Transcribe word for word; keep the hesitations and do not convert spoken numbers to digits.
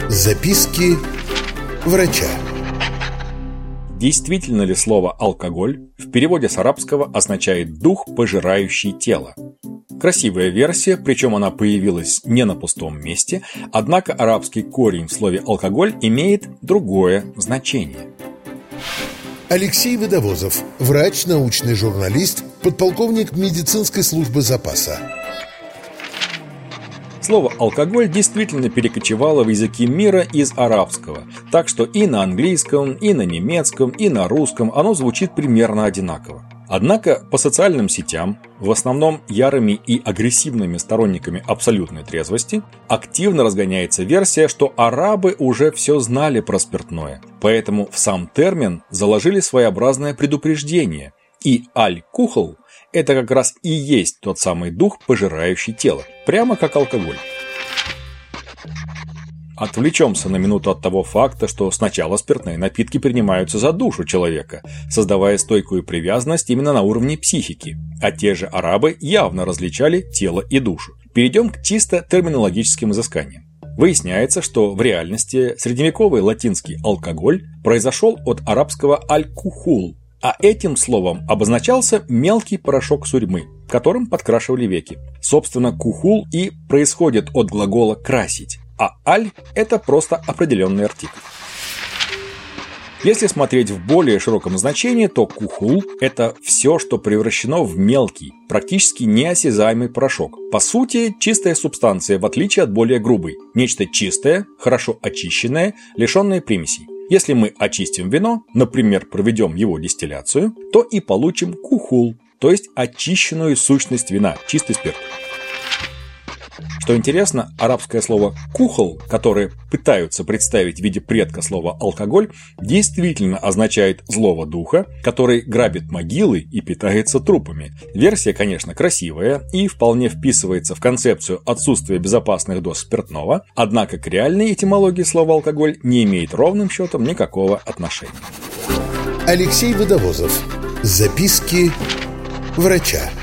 Записки врача. Действительно ли слово «алкоголь» в переводе с арабского означает «дух, пожирающий тело»? Красивая версия, причем она появилась не на пустом месте, однако арабский корень в слове «алкоголь» имеет другое значение. Алексей Водовозов, врач, научный журналист, подполковник медицинской службы запаса. Слово «алкоголь» действительно перекочевало в языки мира из арабского, так что и на английском, и на немецком, и на русском оно звучит примерно одинаково. Однако по социальным сетям, в основном ярыми и агрессивными сторонниками абсолютной трезвости, активно разгоняется версия, что арабы уже все знали про спиртное, поэтому в сам термин заложили своеобразное предупреждение, и аль-кухл – это как раз и есть тот самый дух, пожирающий тело, прямо как алкоголь. Отвлечемся на минуту от того факта, что сначала спиртные напитки принимаются за душу человека, создавая стойкую привязанность именно на уровне психики, а те же арабы явно различали тело и душу. Перейдем к чисто терминологическим изысканиям. Выясняется, что в реальности средневековый латинский алкоголь произошел от арабского аль-кухул, а этим словом обозначался мелкий порошок сурьмы, которым подкрашивали веки. Собственно, кухул и происходит от глагола «красить», а аль – это просто определенный артикль. Если смотреть в более широком значении, то кухул – это все, что превращено в мелкий, практически неосязаемый порошок. По сути, чистая субстанция, в отличие от более грубой. Нечто чистое, хорошо очищенное, лишенное примесей. Если мы очистим вино, например, проведем его дистилляцию, то и получим кухул, то есть очищенную сущность вина, чистый спирт. Что интересно, арабское слово «кухл», которое пытаются представить в виде предка слова «алкоголь», действительно означает злого духа, который грабит могилы и питается трупами. Версия, конечно, красивая и вполне вписывается в концепцию отсутствия безопасных доз спиртного, однако к реальной этимологии слова «алкоголь» не имеет ровным счетом никакого отношения. Алексей Водовозов. Записки врача.